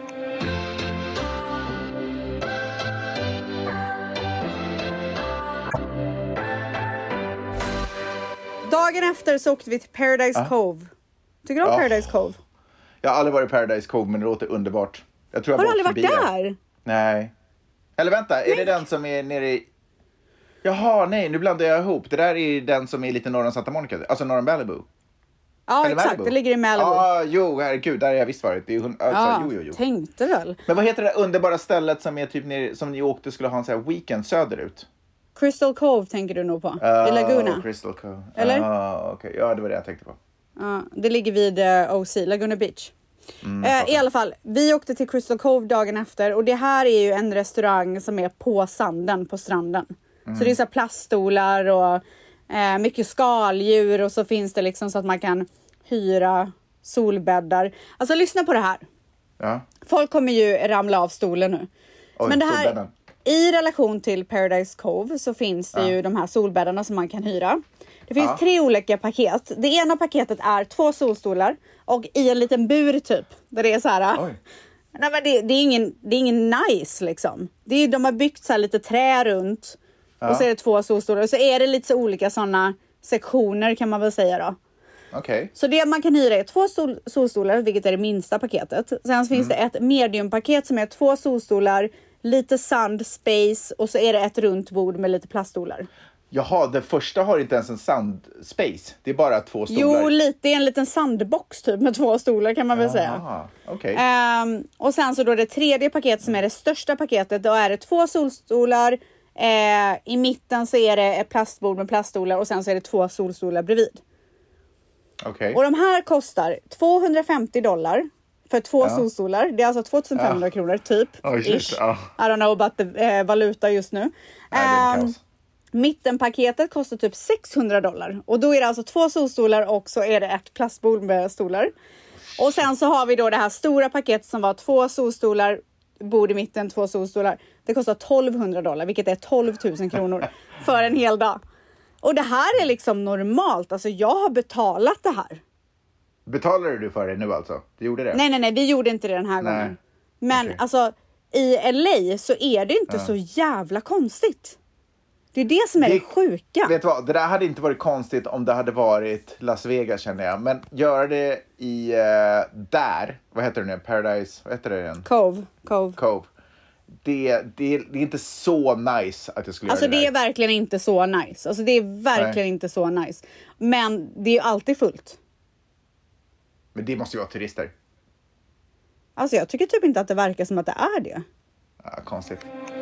B: Dagen efter så åkte vi till Paradise Cove. Tycker du om Paradise Cove?
C: Jag har aldrig varit i Paradise Cove, men det låter underbart. Jag tror
B: har du aldrig varit där?
C: Nej. Eller vänta, är det den som är nere i... Jaha, nej, nu blandar jag ihop. Det där är den som är lite norr om Santa Monica. Alltså norr om Malibu.
B: Ja, eller exakt. Malibu. Det ligger i Malibu.
C: Jo, herregud, där har jag visst varit. Det är jo.
B: Tänkte väl.
C: Men vad heter det underbara stället som är typ nere, som ni åkte skulle ha en sån här weekend söderut?
B: Crystal Cove tänker du nog på. I Laguna.
C: Crystal Cove.
B: Eller?
C: Okay. Ja, det var det jag tänkte på.
B: Det ligger vid OC, Laguna Beach. I alla fall, vi åkte till Crystal Cove dagen efter. Och det här är ju en restaurang som är på sanden, på stranden. Så det är så här plaststolar och mycket skaldjur. Och så finns det liksom så att man kan hyra solbäddar. Alltså lyssna på det här.
C: Ja.
B: Folk kommer ju ramla av stolen nu.
C: Oj,
B: men det här,
C: solbädden.
B: i relation till Paradise Cove så finns det ju de här solbäddarna som man kan hyra. Det finns 3 olika paket. Det ena paketet är 2 solstolar och i en liten bur typ. Där det är så här.
C: Oj.
B: Nej, men det är ingen nice liksom. De har byggt så här lite trä runt. Och så är det 2 solstolar. Och så är det lite så olika sådana sektioner kan man väl säga då.
C: Okay.
B: Så det man kan hyra är 2 solstolar, vilket är det minsta paketet. Sen finns det ett mediumpaket som är 2 solstolar, lite sand, space och så är det ett runt bord med lite plaststolar.
C: Jaha, det första har inte ens en sandspace. Det är bara 2 stolar.
B: Jo, det är en liten sandbox typ med 2 stolar kan man väl säga.
C: Okay.
B: Och sen så då det tredje paketet som är det största paketet, då är det 2 solstolar. I mitten så är det ett plastbord med plaststolar och sen så är det 2 solstolar bredvid.
C: Okay.
B: Och de här kostar $250 för 2 solstolar. Det är alltså 2500 kronor typ. Ish. I don't know about the valuta just nu. Mittenpaketet kostar typ $600. Och då är det alltså 2 solstolar och så är det ett plastbord med stolar. Och sen så har vi då det här stora paketet som var 2 solstolar, bord i mitten, 2 solstolar. Det kostar $1200, vilket är 12 000 kronor för en hel dag. Och det här är liksom normalt. Alltså jag har betalat det här.
C: Betalade du för det nu alltså? Du gjorde det?
B: Nej, vi gjorde inte det den här gången. Men alltså i LA så är det inte så jävla konstigt. Det är det som är det sjuka.
C: Vet du vad? Det där hade inte varit konstigt om det hade varit Las Vegas känner jag. Men göra det i där. Vad heter det nu? Paradise. Vad heter det igen?
B: Cove.
C: Det är inte så nice att jag skulle
B: alltså
C: göra det.
B: Alltså det är verkligen inte så nice. Alltså det är verkligen inte så nice. Men det är ju alltid fullt.
C: Men det måste ju vara turister.
B: Alltså jag tycker typ inte att det verkar som att det är det.
C: Ja, konstigt.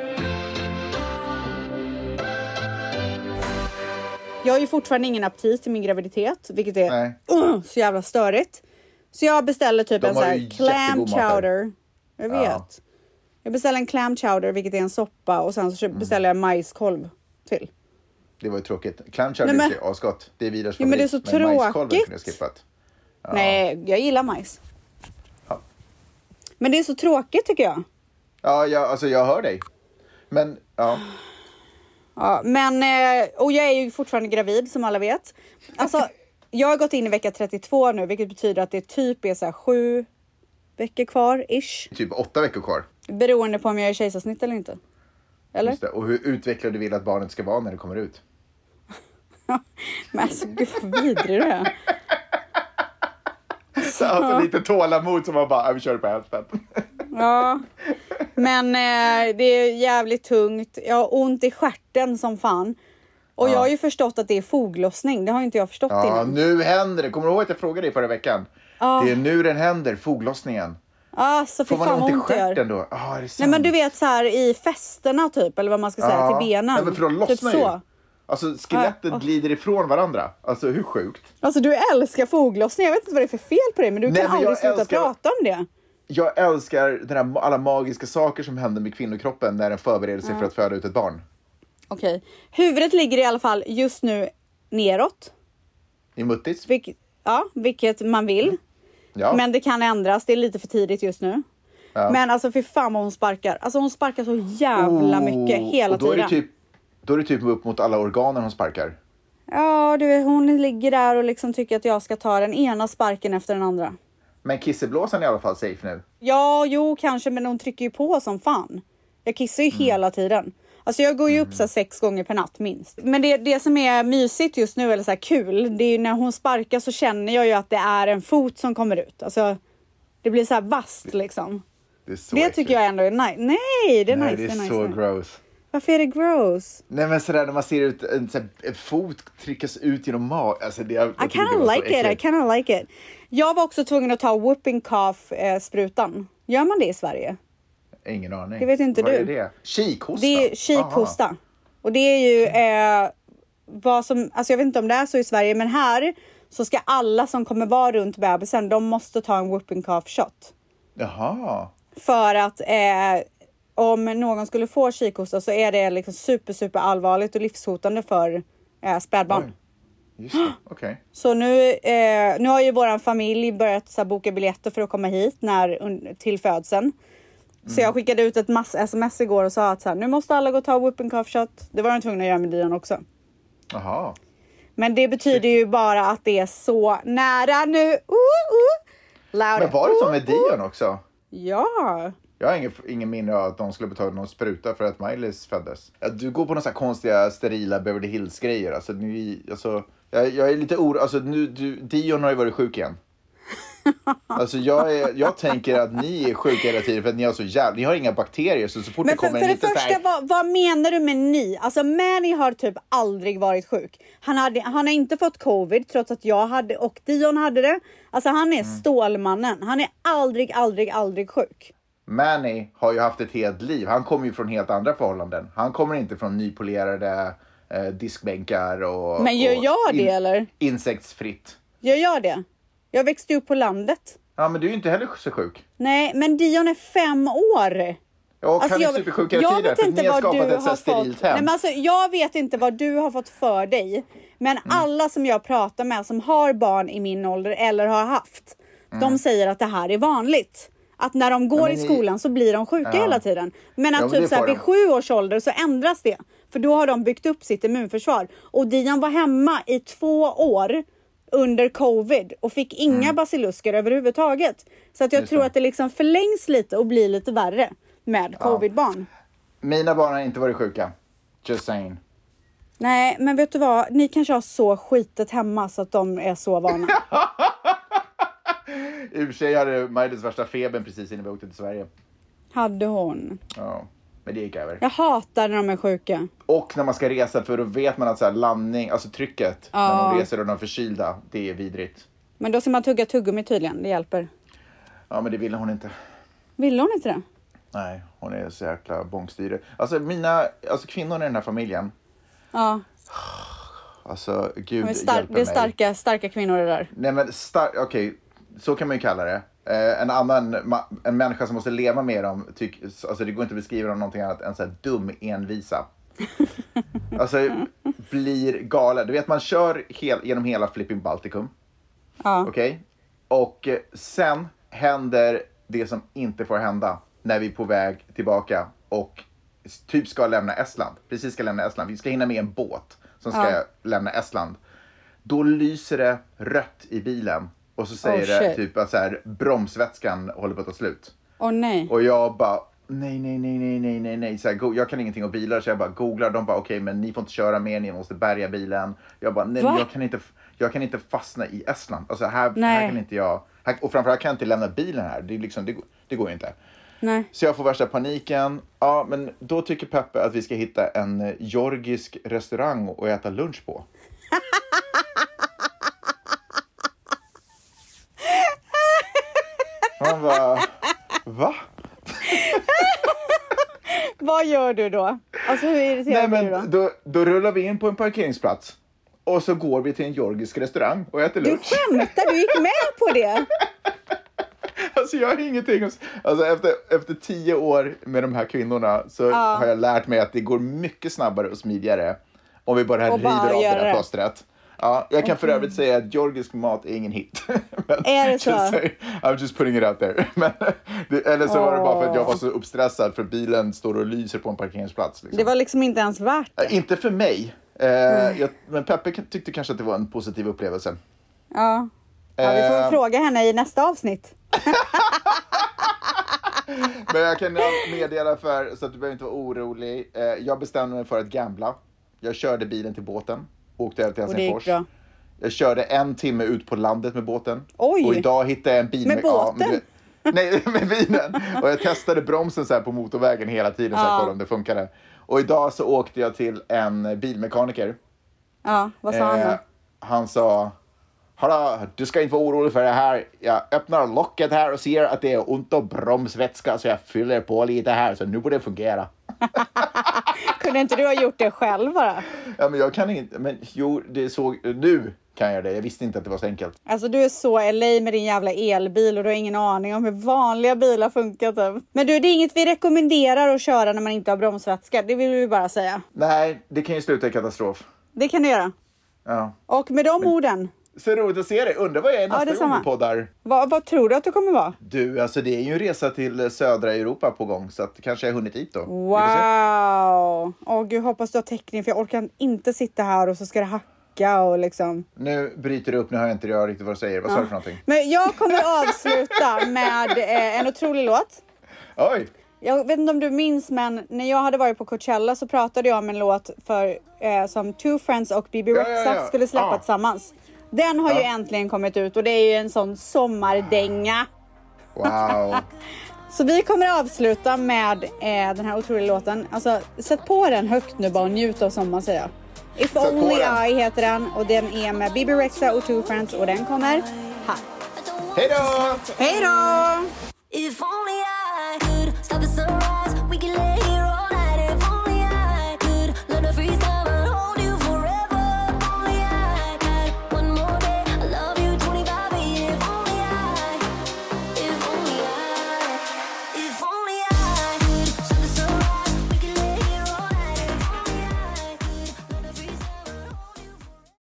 B: Jag har ju fortfarande ingen aptit till min graviditet. Vilket är så jävla störigt. Så jag beställer typ en sån här clam chowder. Jag vet. Ja. Jag beställer en clam chowder, vilket är en soppa. Och sen så beställer jag majskolv till.
C: Det var ju tråkigt. Clam chowder är asgott. Det är Vidars favorit.
B: Men det är så tråkigt.
C: Majskolven kunde jag skippat.
B: Ja. Nej, jag gillar majs.
C: Ja.
B: Men det är så tråkigt tycker jag.
C: Ja, jag hör dig. Men, ja.
B: Ja, men, och jag är ju fortfarande gravid som alla vet. Alltså, jag har gått in i vecka 32 nu, vilket betyder att det typ är så här 7 veckor kvar, ish.
C: Typ 8 veckor kvar.
B: Beroende på om jag är kejsarsnitt eller inte. Eller?
C: Just det. Och hur utvecklad du vill att barnet ska vara när det kommer ut?
B: Men alltså, gud vad vidrig du är.
C: Alltså lite tålamod som man bara, vi kör på hälften.
B: Ja, men det är jävligt tungt. Jag har ont i stjärten som fan. Och jag har ju förstått att det är foglossning. Det har inte jag förstått innan.
C: Ja, nu händer det. Kommer du ihåg att jag frågade dig förra veckan? Det är nu den händer, foglossningen.
B: Ja, så för
C: får man
B: fan
C: ont i
B: ont det
C: stjärten
B: gör.
C: då? Ah, är det sant?
B: Nej, men du vet så här i festerna typ, eller vad man ska säga, till benen.
C: Nej, men för de lossnar
B: typ
C: ju.
B: så.
C: Alltså skelettet glider ifrån varandra. Alltså hur sjukt?
B: Alltså du älskar foglossning. Jag vet inte vad det är för fel på det, men du
C: Nej,
B: kan
C: men
B: aldrig
C: jag
B: sluta
C: älskar-
B: prata om det.
C: Jag älskar alla magiska saker som händer med kvinnokroppen när den förbereder sig för att föda ut ett barn.
B: Okej. Huvudet ligger i alla fall just nu neråt.
C: I muttis.
B: Vilket man vill.
C: Ja.
B: Men det kan ändras. Det är lite för tidigt just nu.
C: Ja.
B: Men alltså för fan vad hon sparkar. Alltså hon sparkar så jävla mycket hela
C: och då
B: tiden.
C: Då är det typ upp mot alla organen hon sparkar.
B: Ja, du vet, hon ligger där och liksom tycker att jag ska ta den ena sparken efter den andra.
C: Men kisseblåsan är i alla fall safe nu.
B: Ja, jo kanske, men hon trycker ju på som fan. Jag kissar ju hela tiden. Alltså jag går ju upp så här 6 gånger per natt minst. Men det som är mysigt just nu, eller så här kul, det är ju när hon sparkar så känner jag ju att det är en fot som kommer ut. Alltså det blir så här vasst liksom.
C: Det är så
B: Det
C: äckligt.
B: tycker jag ändå är nice. Nej, det är
C: Nej,
B: nice.
C: det är
B: nice,
C: så
B: nice.
C: gross.
B: Varför är det gross?
C: Nej, men sådär när man ser ut en fot tryckas ut genom magen. Alltså,
B: I kinda like it. Jag var också tvungen att ta whooping cough sprutan. Gör man det i Sverige?
C: Ingen aning.
B: Det vet inte
C: Vad
B: du.
C: är det? Kikhosta?
B: Det är kikhosta. Och det är ju vad som, alltså jag vet inte om det är så i Sverige, men här så ska alla som kommer vara runt bebisen, de måste ta en whooping cough shot.
C: Jaha.
B: För att om någon skulle få kikhosta så är det liksom super allvarligt och livshotande för spädbarn.
C: Oj. Just det, okej.
B: Så nu har ju våran familj börjat så här, boka biljetter för att komma hit till födseln. Så jag skickade ut ett sms igår och sa att så här, nu måste alla gå och ta whooping cough shot. Det var de tvungna att göra med Dion också.
C: Jaha.
B: Men det betyder ju bara att det är så nära nu. Loud.
C: Men var det så med Dion också?
B: Ja.
C: Jag har ingen minne av att de skulle betala någon spruta för att Miley's föddes. Ja, du går på några så här konstiga, sterila Beverly Hills-grejer. Alltså, jag är lite orolig. Alltså, Dion har ju varit sjuk igen. Alltså, jag tänker att ni är sjuka hela tiden för att ni har så jävla... Ni har inga bakterier, så fort
B: Men
C: det kommer
B: för
C: en
B: det
C: lite
B: första,
C: så här...
B: vad menar du med ni? Alltså Manny har typ aldrig varit sjuk. Han har inte fått covid trots att jag hade och Dion hade det. Alltså han är stålmannen. Han är aldrig sjuk.
C: Manny har ju haft ett helt liv. Han kommer ju från helt andra förhållanden. Han kommer inte från nypolerade diskbänkar och...
B: Men gör jag det eller?
C: Insektsfritt.
B: Gör jag det? Jag växte upp på landet.
C: Ja, men du är ju inte heller så sjuk.
B: Nej, men Dion är 5 år.
C: Ja, och han är supersjuk hela tiden. För ni har skapat ett så här sterilt hem.
B: Nej, men alltså, jag vet inte vad du har fått för dig. Men alla som jag pratar med som har barn i min ålder eller har haft. De säger att det här är vanligt. Att när de går i skolan så blir de sjuka hela tiden. Men att typ så här, vid 7 års ålder så ändras det. För då har de byggt upp sitt immunförsvar. Och Dion var hemma i 2 år under covid och fick inga basilusker överhuvudtaget. Så att jag tror att det liksom förlängs lite och blir lite värre med covidbarn.
C: Mina barn har inte varit sjuka. Just saying.
B: Nej, men vet du vad? Ni kanske har så skitet hemma så att de är så vana.
C: I och för sig hade Miley's värsta febern precis innan vi åkte till Sverige.
B: Hade hon.
C: Ja, men det gick över.
B: Jag hatar när de är sjuka.
C: Och när man ska resa, för då vet man att så här landning, alltså trycket, när de reser och de är förkylda, det är vidrigt.
B: Men då ska man tugga tuggummi tydligen, det hjälper.
C: Ja, men det ville hon inte.
B: Ville hon inte det?
C: Nej, hon är så jäkla bångstyrig. Alltså kvinnor i den här familjen.
B: Ja.
C: Alltså, gud
B: Det
C: hjälper mig.
B: är starka kvinnor det där.
C: Nej, men okej, så kan man ju kalla det. En människa som måste leva med dem, alltså det går inte att beskriva dem någonting annat än så här dum envisa. Alltså, blir galen. Du vet, man kör genom hela Flipping Balticum.
B: Ja.
C: Okej? Och sen händer det som inte får hända när vi är på väg tillbaka och typ ska lämna Estland. Precis ska lämna Estland. Vi ska hinna med en båt som ska lämna Estland. Då lyser det rött i bilen. Och så säger det typ att så här, bromsvätskan håller på att ta slut.
B: Nej.
C: Och jag bara, nej. Så här, jag kan ingenting om bilar, så jag bara googlar. De bara, okej, men ni får inte köra mer, ni måste bärga bilen. Jag bara, nej, jag kan inte fastna i Estland. Alltså här kan inte jag, och framförallt kan jag inte lämna bilen här. Det är liksom, det går inte.
B: Nej.
C: Så jag får värsta paniken. Ja, men då tycker Peppe att vi ska hitta en georgisk restaurang och äta lunch på. Han bara, va?
B: Vad gör du då? Alltså hur irriterad är du
C: då rullar vi in på en parkeringsplats. Och så går vi till en georgisk restaurang och äter lunch.
B: Du skämtar, du gick med på det?
C: Alltså jag har ingenting. Alltså efter 10 år med de här kvinnorna så har jag lärt mig att det går mycket snabbare och smidigare om vi bara river av det där plåstret. Ja, jag kan för övrigt säga att georgisk mat är ingen hit. Men,
B: är det så?
C: I'm just putting it out there. Men, eller så var det bara för att jag var så uppstressad för bilen står och lyser på en parkeringsplats. Liksom.
B: Det var liksom inte ens värt det.
C: Inte för mig. Men Peppe tyckte kanske att det var en positiv upplevelse.
B: Ja, vi får fråga henne i nästa avsnitt.
C: Men jag kan meddela så att du behöver inte vara orolig. Jag bestämde mig för att gambla. Jag körde bilen till båten. Åkte över till Helsingfors. Jag körde 1 timme ut på landet med båten.
B: Oj.
C: Och idag hittade jag en bil
B: med båten?
C: Nej, med bilen. Och jag testade bromsen så här på motorvägen hela tiden så att kolla om det funkade. Och idag så åkte jag till en bilmekaniker.
B: Ja, vad sa han då?
C: Han sa, hallå, du ska inte vara orolig för det här. Jag öppnar locket här och ser att det är ont och bromsvätska, så jag fyller på lite här, så nu borde det fungera.
B: Kunde inte du ha gjort det själv bara?
C: Ja, men jag kan inte. Men jo, nu kan jag det. Jag visste inte att det var så enkelt.
B: Alltså du är så LA med din jävla elbil och du har ingen aning om hur vanliga bilar funkar typ. Men du, det är inget vi rekommenderar att köra när man inte har bromsvätska. Det vill vi bara säga.
C: Nej, det kan ju sluta i katastrof.
B: Det kan det göra.
C: Ja.
B: Och med de orden.
C: Så roligt att se dig. Undrar vad jag är nästa gång vi poddar.
B: Vad tror du att det kommer vara?
C: Du, alltså det är ju en resa till södra Europa på gång. Så att kanske jag har hunnit dit då.
B: Wow. Åh gud, hoppas du har täckning. För jag orkar inte sitta här och så ska det hacka och liksom.
C: Nu bryter du upp. Nu har jag inte riktigt vad du säger. Vad sa du för någonting?
B: Men jag kommer avsluta med en otrolig låt.
C: Oj.
B: Jag vet inte om du minns, men när jag hade varit på Coachella så pratade jag om en låt som Two Friends och Bibi Rexha skulle släppa tillsammans. Den har ju äntligen kommit ut och det är ju en sån sommardänga.
C: Wow.
B: Så vi kommer avsluta med den här otroliga låten. Alltså, sätt på den högt nu bara och njut av sommaren, säger jag. If Only I heter den och den är med Bibi Rexha och Two Friends och den kommer här.
C: Hej då!
B: Hej då!
A: If only I